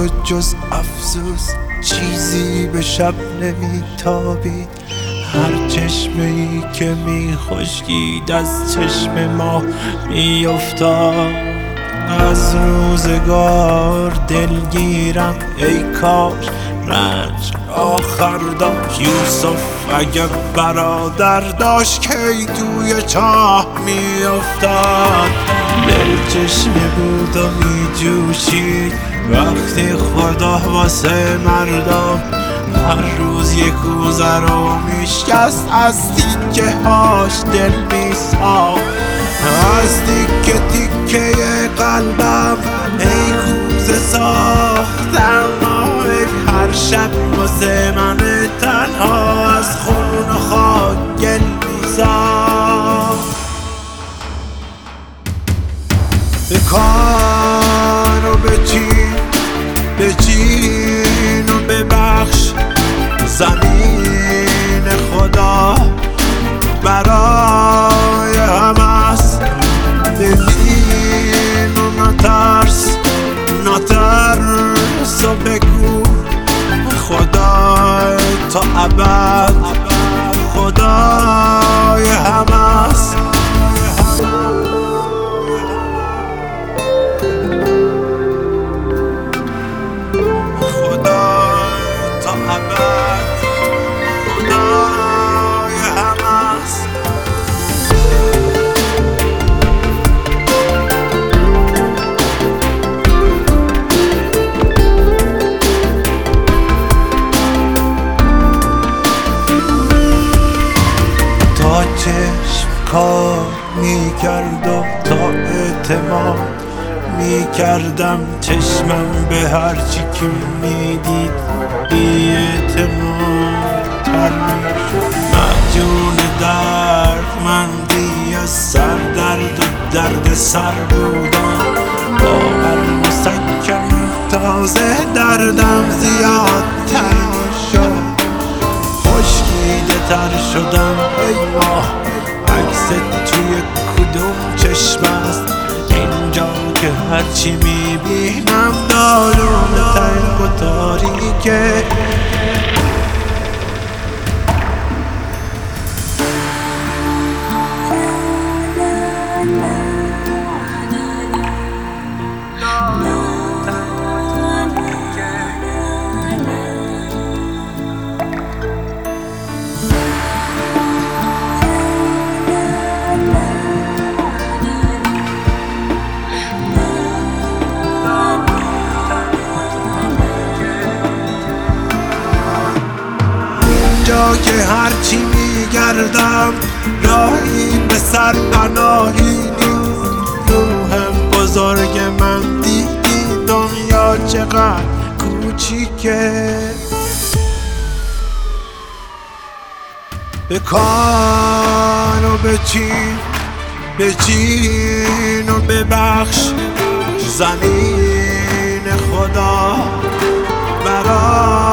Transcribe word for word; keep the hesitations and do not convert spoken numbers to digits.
و جز افسوس چیزی به شب نمیتابید. هر چشمه ای که می خشکید از چشم ما می افتاد. از روزگار دلگیرم ای کاش رنج آخر داشت. یوسف اگه برادر داشت کی توی چاه می افتاد. دل چشمه بود و می جوشید وقتی خدا واسه مردم هر روز یک کوزه رو میشکست. از تیکه هاش دل میساخت، از تیکه تیکه قلبم ای کوزه ساختم. هر شب واسه من تنها از خون و خاک گل میساخت. بکن و بچین، بچین و ببخش. زمین خدا برای همه است. ببین و نترس، نترس و بگو خدا تا ابد خدای همه است. چشم کار میکرد و تا اعتماد میکردم چشمم به هرچی که میدید بی اعتماد تر میشد. مجون درد مندی از سر درد و درد سر بودم. با هر مسکن تازه دردم زیادتر میشد. خشکیده تر شدم ای ماه عکست توی کدوم چشم است اینجا که هرچی میبینم دارون تنگ و تاریکه. جا که هرچی میگردم راهی به سر پناهی نیست. روح بزرگ من دیدی دنیا چقدر کوچیکه. بکن و بچین، بچین و ببخش. زمین خدا برای